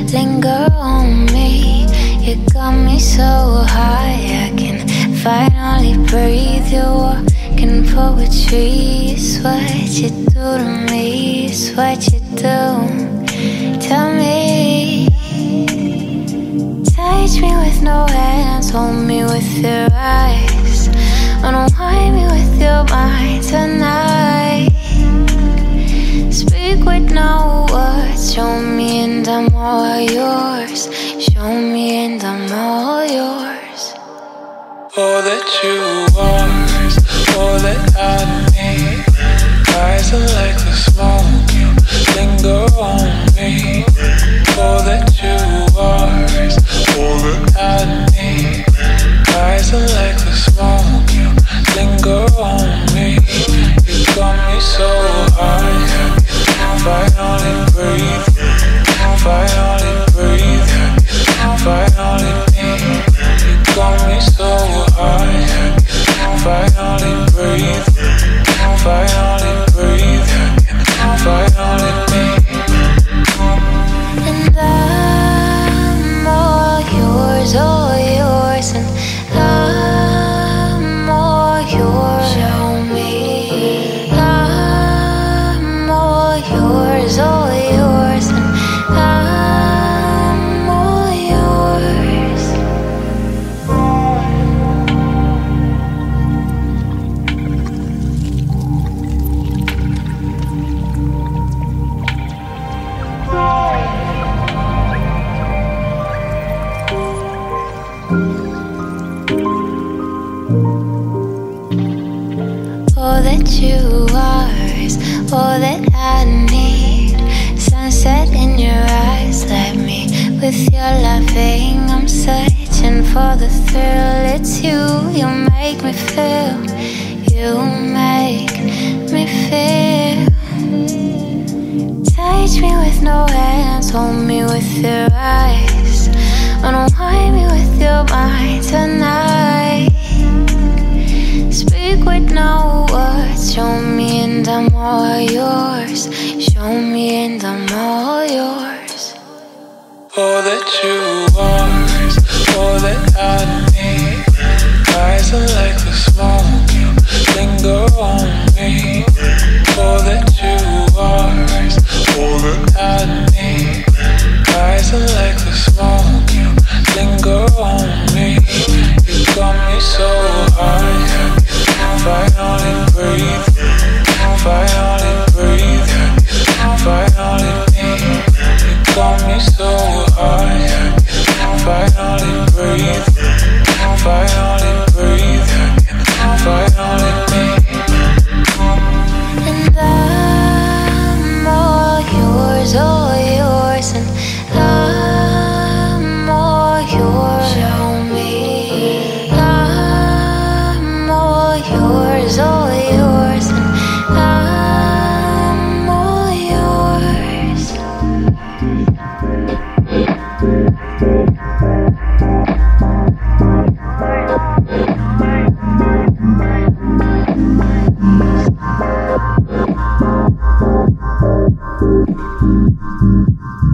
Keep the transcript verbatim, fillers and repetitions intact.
linger on me. You got me so high, I can finally breathe. You're walking poetry. It's what you do to me. It's what you do. Tell me. Touch me with no hands, hold me with your eyes, unwind me with your mind tonight. Speak with no words, show me and I'm all yours. Show me and I'm all yours. All that you are is all that I need. Eyes are like the smoke, you linger on me. All that you are is all that I need. Eyes are like the smoke, you linger on me. You got me so high, finally breathe, finally breathe, finally me. You got me so high, finally breathe, finally breathe, finally me. And I'm all yours, all yours, and I'm all yours. Show me. I'm all yours, all yours, and I'm all yours. All that you are is all that I need. Sunset in your eyes, let me with your loving. I'm searching for the thrill. It's you, you make me feel. You make me feel. Touch me with no hands, hold me with your eyes, unwind me with your mind tonight. Speak with no words, show me and I'm all yours. Show me and I'm all yours. All that you are is all that I need. Eyes are like the smoke, you linger on me. All that you are is all that I need. Eyes are like the smoke, you linger on me. You got me so high, finally breathe, finally breathe, finally me. You got me so high, finally breathe, finally breathe, finally me. And I'm all yours, all yours, and I'm all yours. Show me. I'm all yours, all yours, and I'm all yours. Thank you.